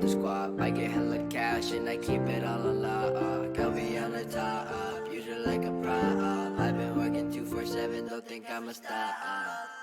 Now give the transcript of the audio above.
squat. I get hella cash and I keep it all on lock. I'll be on the top, usually like a prop. I've been working 247, don't think I'ma stop.